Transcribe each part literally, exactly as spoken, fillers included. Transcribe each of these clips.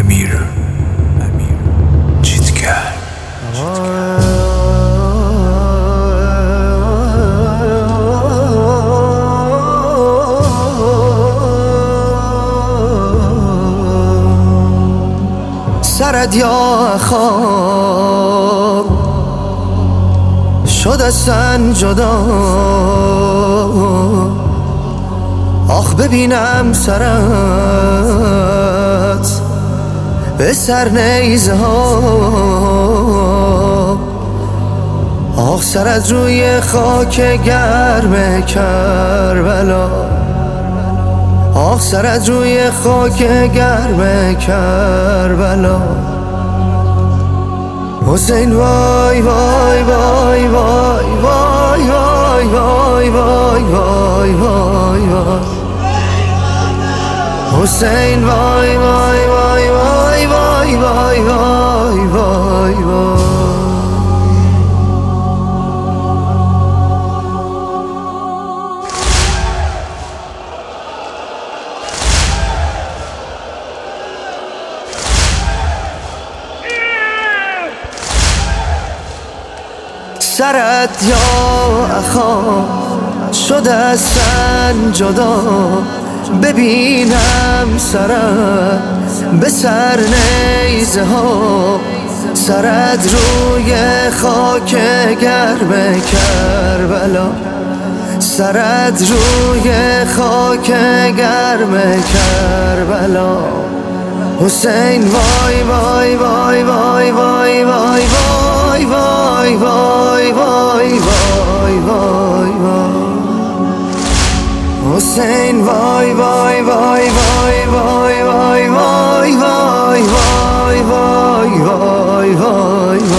امیر امیر چیتگر سرت یا خواب شد از تن جدا، آخ ببینم سرت به سر نیزه ها، آخ سرت روی خاک گرم کربلا، آخ سرت روی خاک گرم کربلا. حسین وای وای وای وای وای وای وای وای وای وای وای حسین وای وای وای وای وای وای وای وای وای. سرت یا اخا شد از تن جدا، ببینم سرت به سر نیزه ها، سرت روی خاک گرم کربلا، سرت روی خاک گرم کربلا. حسین وای وای وای وای وای وای وای وای وای وای وای وای وای حسین وای وای وای وای وای وای وای وای وای وای وای وای وای.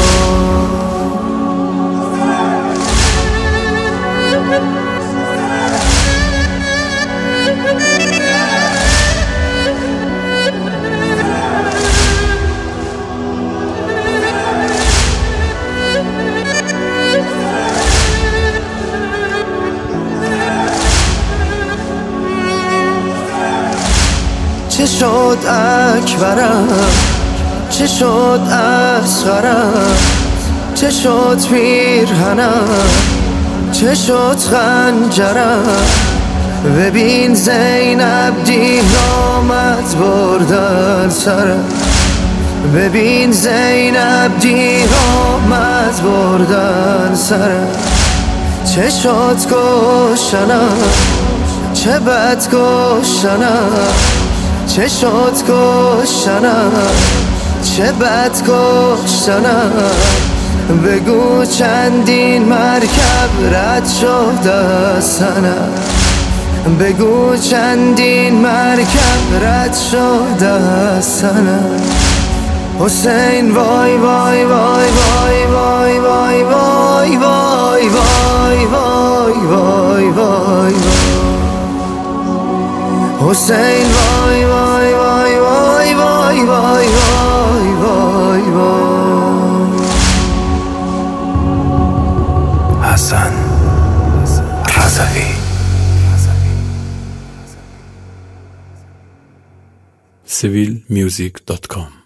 چه شد اکبرم، چه شد اصغرم، چه شد پیرهنم، چه شد خنجرم. ببین زینب دیر آمد بردن سرم، ببین زینب دیر آمد بردن سرم. چه شد کشتنم، چه بد کشتنم، چه شد کشتنم، چه بد کشتنم. بگو چندین مرکب رد شد از سنم، بگو چندین مرکب رد شد از سنم. حسین وای وای وای وای وای وای وای وای وای وای وای وای حسین وای وای وای وای وای وای وای وای وای. حسن رضوی سیویل میوزیک دات کام